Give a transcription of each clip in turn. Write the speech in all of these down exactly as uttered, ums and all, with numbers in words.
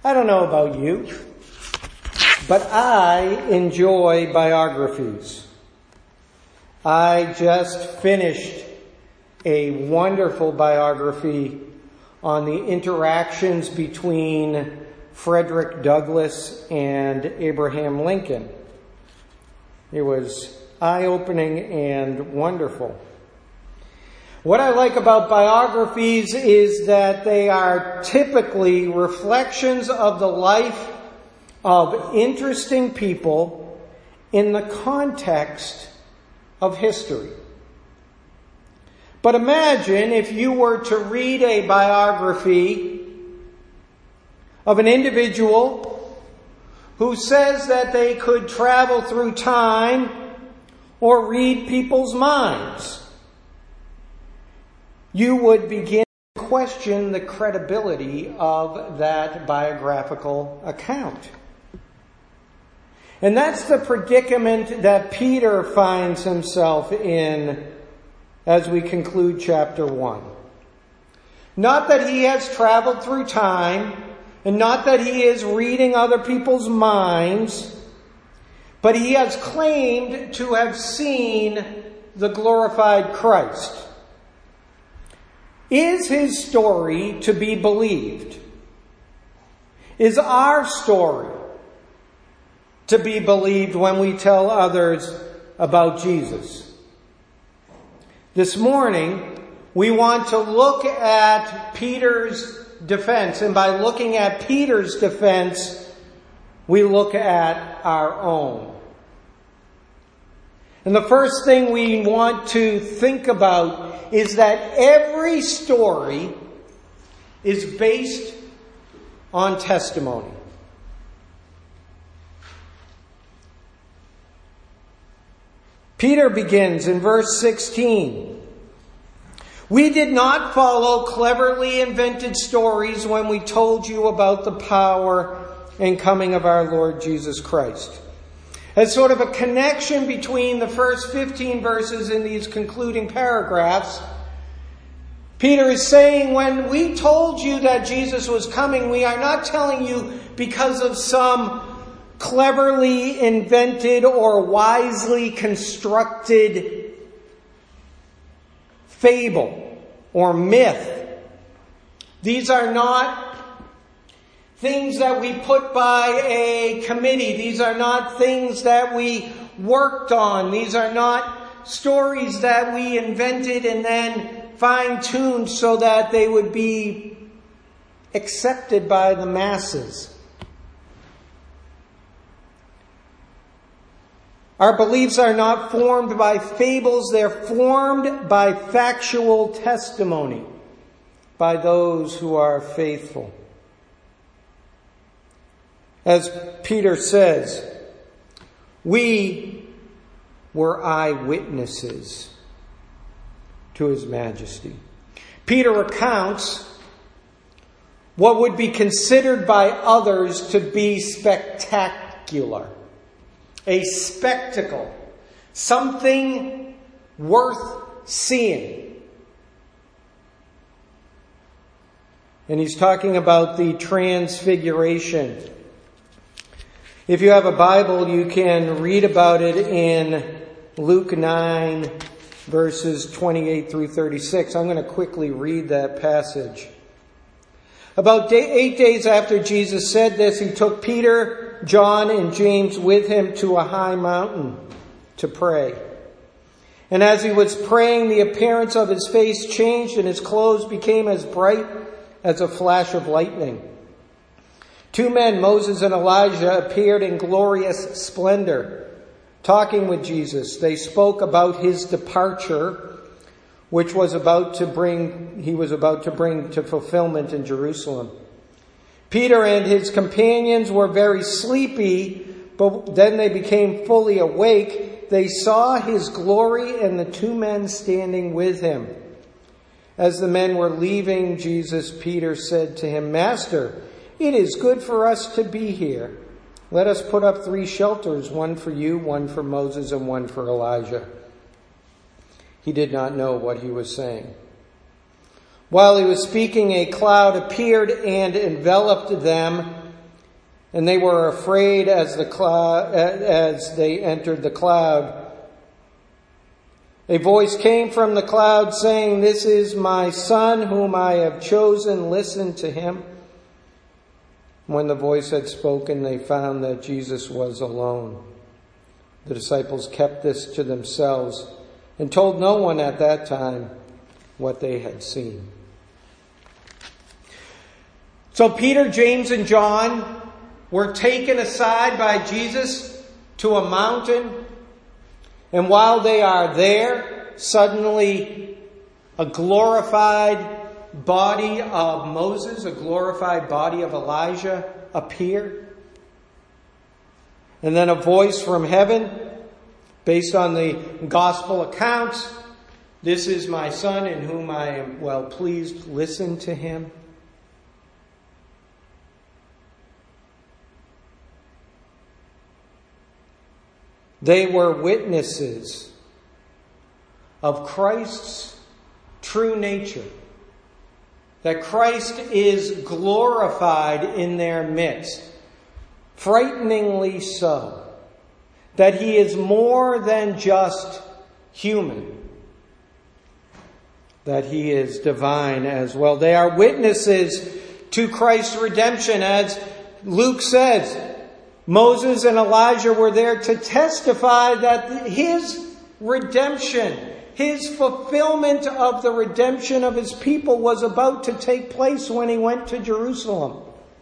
I don't know about you, but I enjoy biographies. I just finished a wonderful biography on the interactions between Frederick Douglass and Abraham Lincoln. It was eye-opening and wonderful. What I like about biographies is that they are typically reflections of the life of interesting people in the context of history. But imagine if you were to read a biography of an individual who says that they could travel through time or read people's minds. You would begin to question the credibility of that biographical account. And that's the predicament that Peter finds himself in as we conclude chapter one. Not that he has traveled through time, and not that he is reading other people's minds, but he has claimed to have seen the glorified Christ. Is his story to be believed? Is our story to be believed when we tell others about Jesus? This morning, we want to look at Peter's defense. And by looking at Peter's defense, we look at our own. And the first thing we want to think about is that every story is based on testimony. Peter begins in verse sixteen. We did not follow cleverly invented stories when we told you about the power and coming of our Lord Jesus Christ. As sort of a connection between the first fifteen verses in these concluding paragraphs, Peter is saying, when we told you that Jesus was coming, we are not telling you because of some cleverly invented or wisely constructed fable or myth. These are not things that we put by a committee. These are not things that we worked on. These are not stories that we invented and then fine-tuned so that they would be accepted by the masses. Our beliefs are not formed by fables. They're formed by factual testimony by those who are faithful. As Peter says, we were eyewitnesses to His Majesty. Peter recounts what would be considered by others to be spectacular. A spectacle. Something worth seeing. And he's talking about the transfiguration. If you have a Bible, you can read about it in Luke nine, verses twenty-eight through thirty-six. I'm going to quickly read that passage. About day, eight days after Jesus said this, he took Peter, John, and James with him to a high mountain to pray. And as he was praying, the appearance of his face changed and his clothes became as bright as a flash of lightning. Two men, Moses and Elijah, appeared in glorious splendor, talking with Jesus. They spoke about his departure, which was about to bring, he was about to bring to fulfillment in Jerusalem. Peter and his companions were very sleepy, but then they became fully awake. They saw his glory and the two men standing with him. As the men were leaving Jesus, Peter said to him, Master, it is good for us to be here. Let us put up three shelters, one for you, one for Moses, and one for Elijah. He did not know what he was saying. While he was speaking, a cloud appeared and enveloped them, and they were afraid as the cloud, as they entered the cloud. A voice came from the cloud saying, "This is my Son whom I have chosen. Listen to him." When the voice had spoken, they found that Jesus was alone. The disciples kept this to themselves and told no one at that time what they had seen. So Peter, James, and John were taken aside by Jesus to a mountain. And while they are there, suddenly a glorified body of Moses, a glorified body of Elijah appeared. And then a voice from heaven, based on the gospel accounts, "This is my Son in whom I am well pleased. Listen to him." They were witnesses of Christ's true nature. That Christ is glorified in their midst. Frighteningly so. That he is more than just human. That he is divine as well. They are witnesses to Christ's redemption. As Luke says, Moses and Elijah were there to testify that his redemption, his fulfillment of the redemption of his people was about to take place when he went to Jerusalem.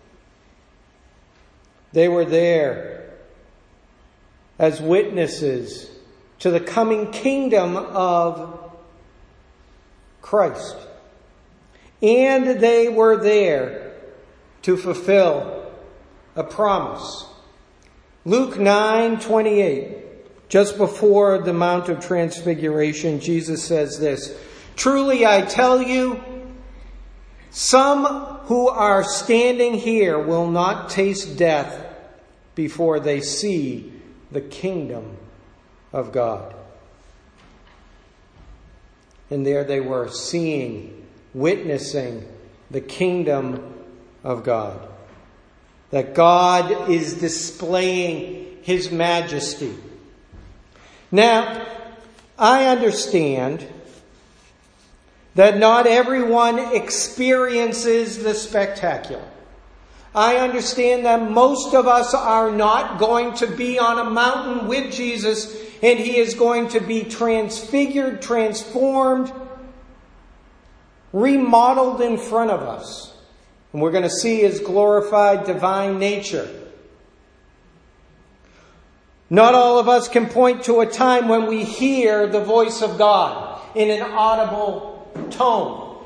They were there as witnesses to the coming kingdom of Christ. And they were there to fulfill a promise. Luke nine twenty-eight, just before the Mount of Transfiguration, Jesus says this, "Truly I tell you, some who are standing here will not taste death before they see the kingdom of God." And there they were, seeing, witnessing the kingdom of God. That God is displaying his majesty. Now, I understand that not everyone experiences the spectacular. I understand that most of us are not going to be on a mountain with Jesus and he is going to be transfigured, transformed, remodeled in front of us. And we're going to see his glorified divine nature. Not all of us can point to a time when we hear the voice of God in an audible tone.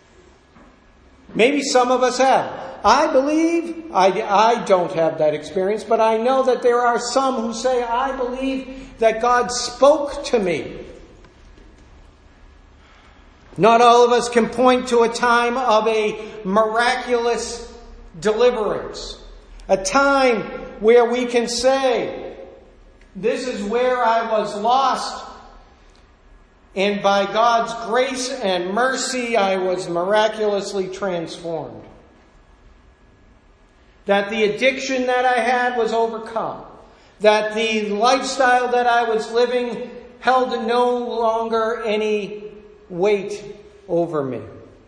Maybe some of us have. I believe, I, I don't have that experience, but I know that there are some who say, I believe that God spoke to me. Not all of us can point to a time of a miraculous deliverance. A time where we can say, this is where I was lost, and by God's grace and mercy I was miraculously transformed. That the addiction that I had was overcome. That the lifestyle that I was living held no longer any weight over me.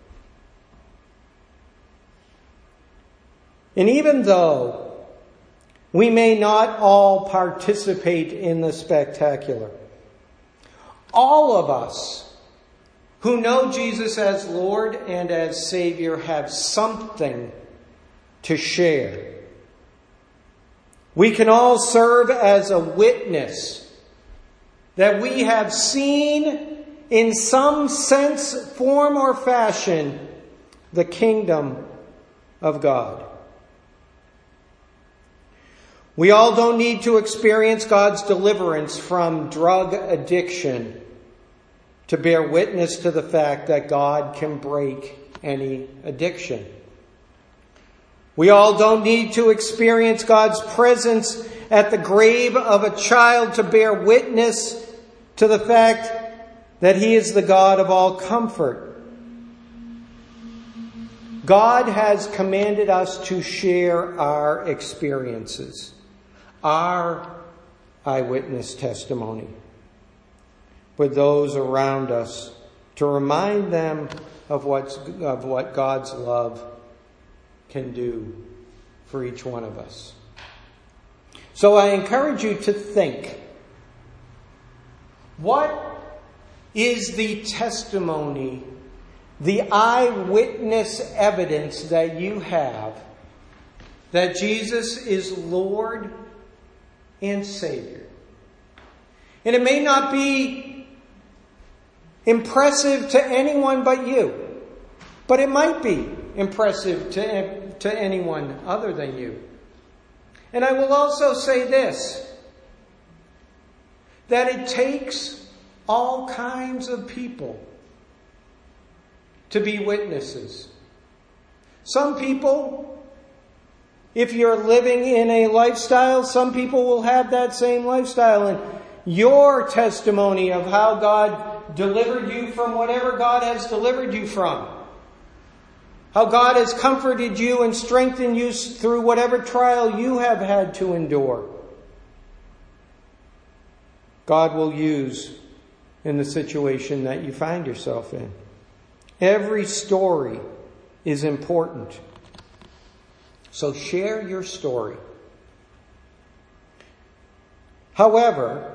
And even though we may not all participate in the spectacular, all of us who know Jesus as Lord and as Savior have something to share. We can all serve as a witness that we have seen in some sense, form, or fashion the kingdom of God. We all don't need to experience God's deliverance from drug addiction to bear witness to the fact that God can break any addiction. We all don't need to experience God's presence at the grave of a child to bear witness to the fact that he is the God of all comfort. God has commanded us to share our experiences, our eyewitness testimony with those around us, to remind them of what's, of what God's love can do for each one of us. So I encourage you to think, what is the testimony, the eyewitness evidence that you have that Jesus is Lord and Savior? And it may not be impressive to anyone but you, but it might be impressive to, to anyone other than you. And I will also say this, that it takes all kinds of people to be witnesses. Some people, if you're living in a lifestyle, some people will have that same lifestyle, and your testimony of how God delivered you from whatever God has delivered you from, how God has comforted you and strengthened you through whatever trial you have had to endure, God will use in the situation that you find yourself in. Every story is important. So share your story. However,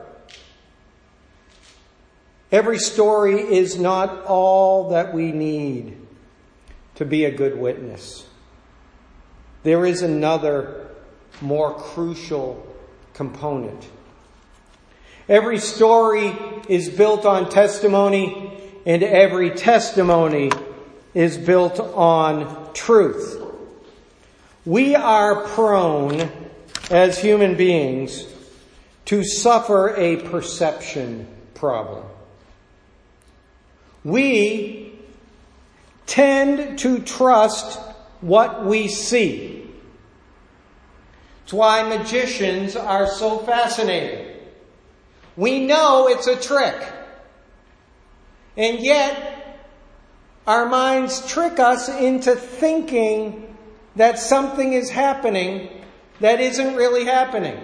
every story is not all that we need to be a good witness. There is another more crucial component. Every story is built on testimony, and every testimony is built on truth. We are prone, as human beings, to suffer a perception problem. We tend to trust what we see. It's why magicians are so fascinating. We know it's a trick. And yet, our minds trick us into thinking that something is happening that isn't really happening.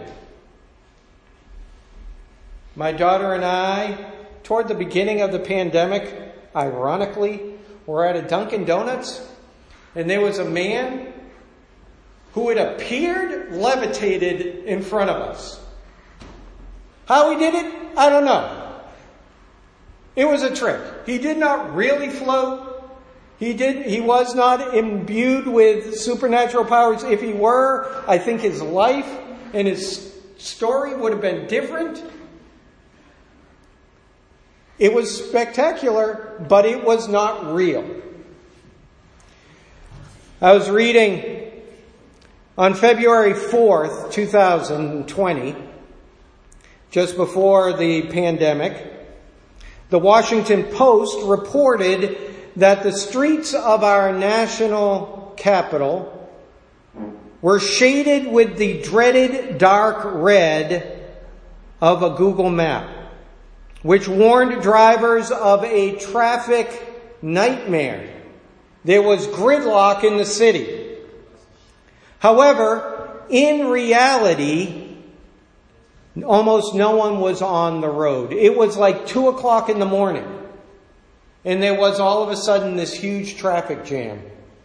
My daughter and I, toward the beginning of the pandemic, ironically, were at a Dunkin' Donuts, and there was a man who had appeared levitated in front of us. How he did it, I don't know. It was a trick. He did not really float. He did. He was not imbued with supernatural powers. If he were, I think his life and his story would have been different. It was spectacular, but it was not real. I was reading on February fourth, twenty twenty, just before the pandemic, the Washington Post reported that the streets of our national capital were shaded with the dreaded dark red of a Google map, which warned drivers of a traffic nightmare. There was gridlock in the city. However, in reality, almost no one was on the road. It was like two o'clock in the morning, and there was all of a sudden this huge traffic jam.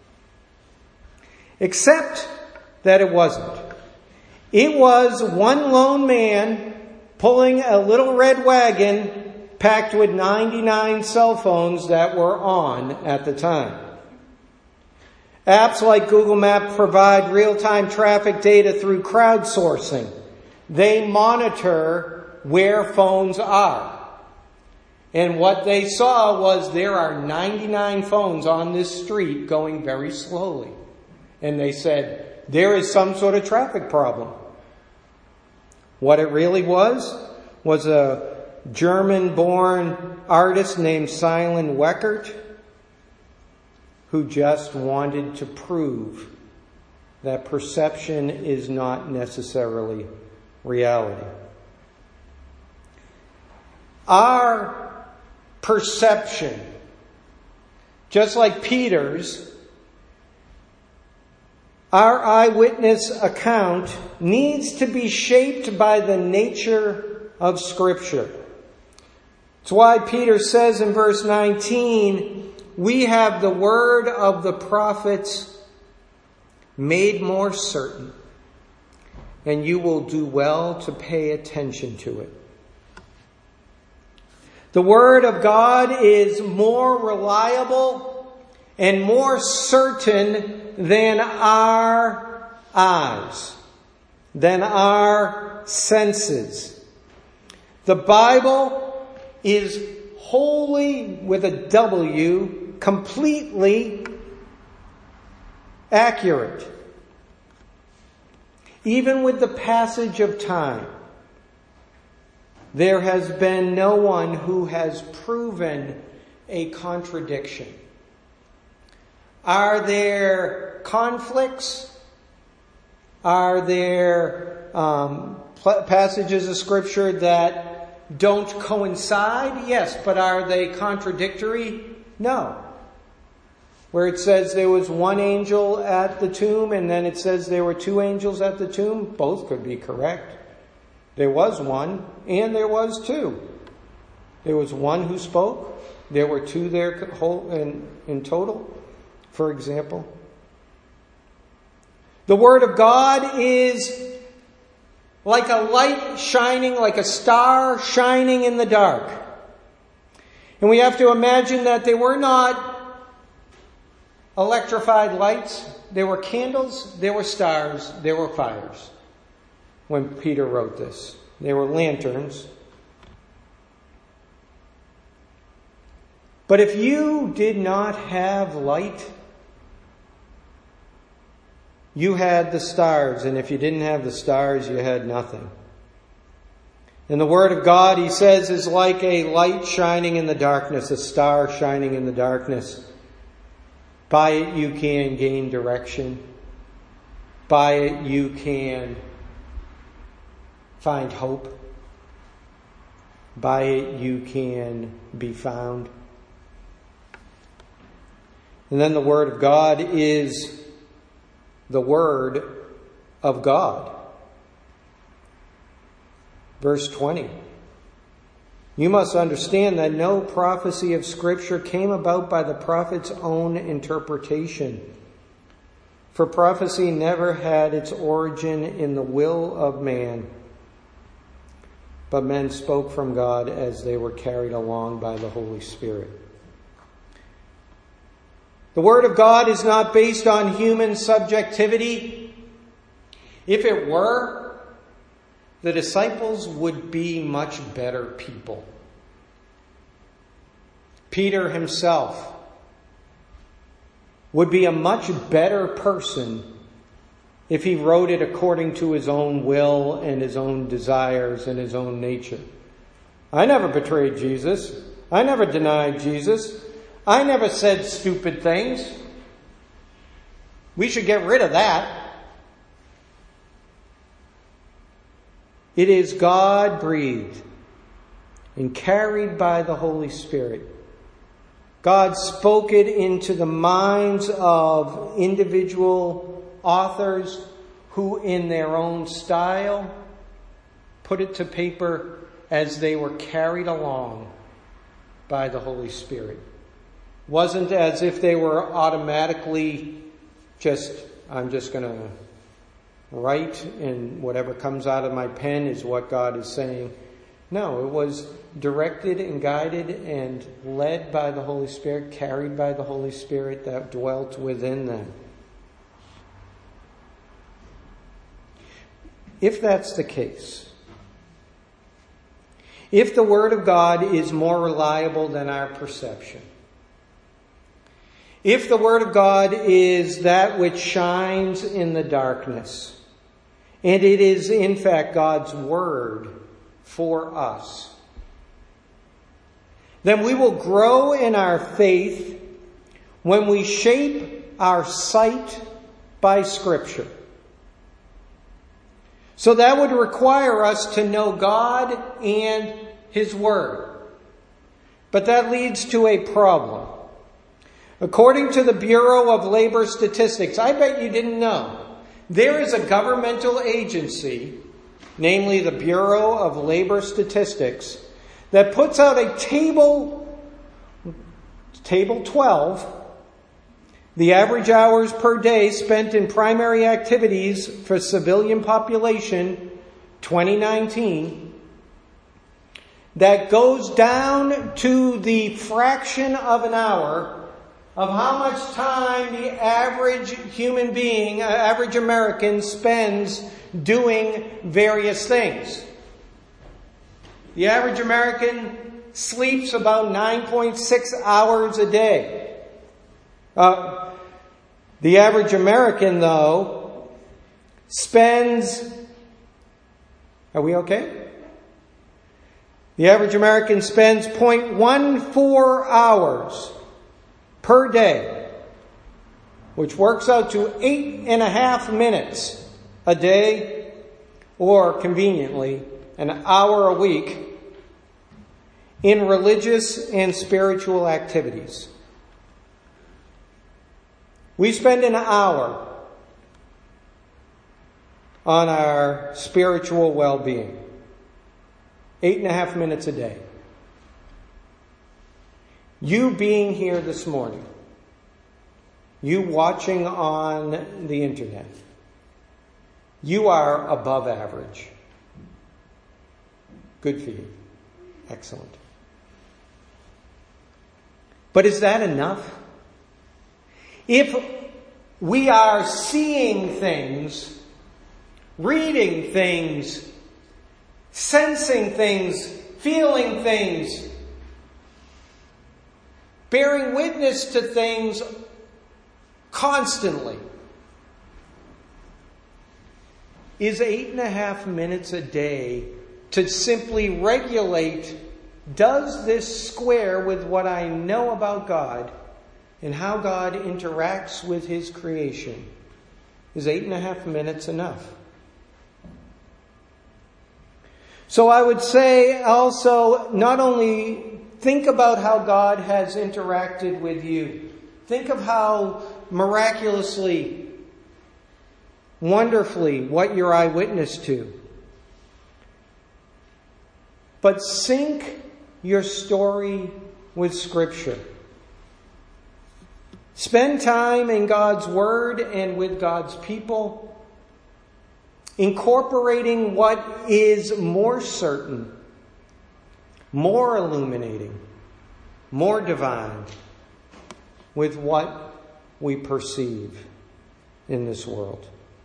Except that it wasn't. It was one lone man pulling a little red wagon packed with ninety-nine cell phones that were on at the time. Apps like Google Maps provide real-time traffic data through crowdsourcing. They monitor where phones are. And what they saw was there are ninety-nine phones on this street going very slowly. And they said, there is some sort of traffic problem. What it really was, was a German-born artist named Simon Weckert, who just wanted to prove that perception is not necessarily reality. Our perception, just like Peter's, Our eyewitness account needs to be shaped by the nature of Scripture. It's why Peter says in verse nineteen, we have the word of the prophets made more certain, and you will do well to pay attention to it. The Word of God is more reliable and more certain than our eyes, than our senses. The Bible is wholly, with a W, completely accurate. Even with the passage of time, there has been no one who has proven a contradiction. Are there conflicts? Are there um, passages of Scripture that don't coincide? Yes, but are they contradictory? No. Where it says there was one angel at the tomb and then it says there were two angels at the tomb, both could be correct. There was one and there was two. There was one who spoke. There were two there in, in total, for example. The Word of God is like a light shining, like a star shining in the dark. And we have to imagine that they were not electrified lights. There were candles, there were stars, there were fires. When Peter wrote this, there were lanterns. But if you did not have light, you had the stars. And if you didn't have the stars, you had nothing. And the Word of God, he says, is like a light shining in the darkness, a star shining in the darkness. By it you can gain direction. By it you can find hope. By it you can be found. And then the Word of God is the Word of God. Verse twenty. You must understand that no prophecy of Scripture came about by the prophet's own interpretation. For prophecy never had its origin in the will of man, but men spoke from God as they were carried along by the Holy Spirit. The Word of God is not based on human subjectivity. If it were, the disciples would be much better people. Peter himself would be a much better person if he wrote it according to his own will and his own desires and his own nature. I never betrayed Jesus. I never denied Jesus. I never said stupid things. We should get rid of that. It is God-breathed and carried by the Holy Spirit. God spoke it into the minds of individual authors who, in their own style, put it to paper as they were carried along by the Holy Spirit. It wasn't as if they were automatically just, I'm just going to write and whatever comes out of my pen is what God is saying. No, it was directed and guided and led by the Holy Spirit, carried by the Holy Spirit that dwelt within them. If that's the case, if the Word of God is more reliable than our perception, if the Word of God is that which shines in the darkness, and it is in fact God's Word for us, then we will grow in our faith when we shape our sight by Scripture. So that would require us to know God and His Word. But that leads to a problem. According to the Bureau of Labor Statistics, I bet you didn't know, There is a governmental agency, namely the Bureau of Labor Statistics, that puts out a table, table twelve, the average hours per day spent in primary activities for civilian population twenty nineteen, that goes down to the fraction of an hour of how much time the average human being, uh, average American spends doing various things. The average American sleeps about nine point six hours a day. Uh, the average American, though, spends... Are we okay? The average American spends zero point one four hours per day, which works out to eight and a half minutes a day, or conveniently, an hour a week, in religious and spiritual activities. We spend an hour on our spiritual well-being. Eight and a half minutes a day. You being here this morning, you watching on the internet, you are above average. Good for you. Excellent. But is that enough? If we are seeing things, reading things, sensing things, feeling things, bearing witness to things constantly, is eight and a half minutes a day to simply regulate, does this square with what I know about God and how God interacts with His creation? Is eight and a half minutes enough? So I would say also, not only think about how God has interacted with you. Think of how miraculously, wonderfully, what you're eyewitness to. But sync your story with Scripture. Spend time in God's Word and with God's people, incorporating what is more certain, more illuminating, more divine with what we perceive in this world.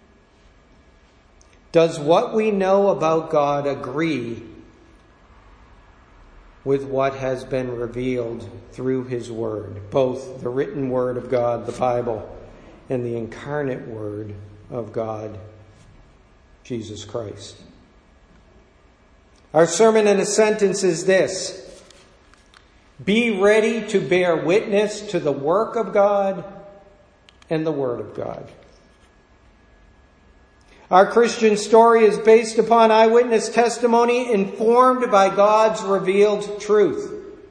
Does what we know about God agree with what has been revealed through His Word, both the written Word of God, the Bible, and the incarnate Word of God, Jesus Christ? Our sermon in a sentence is this: be ready to bear witness to the work of God and the Word of God. Our Christian story is based upon eyewitness testimony informed by God's revealed truth.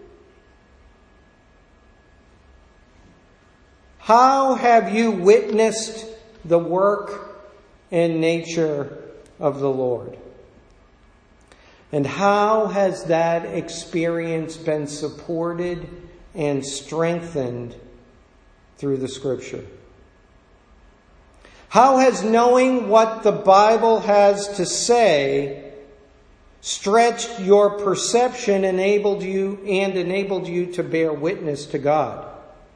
How have you witnessed the work and nature of the Lord? And how has that experience been supported and strengthened through the Scripture? How has knowing what the Bible has to say stretched your perception, enabled you and enabled you to bear witness to God?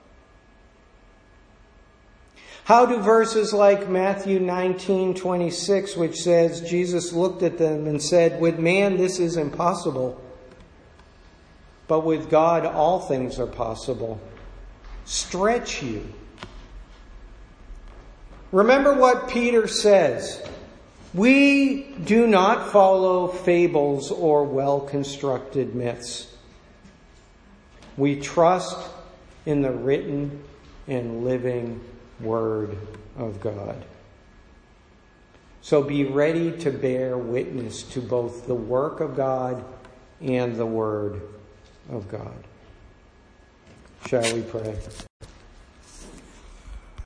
How do verses like Matthew nineteen twenty-six, which says, Jesus looked at them and said, with man this is impossible, but with God all things are possible, stretch you? Remember what Peter says. We do not follow fables or well-constructed myths. We trust in the written and living Word of God. So be ready to bear witness to both the work of God and the Word of God. Shall we pray?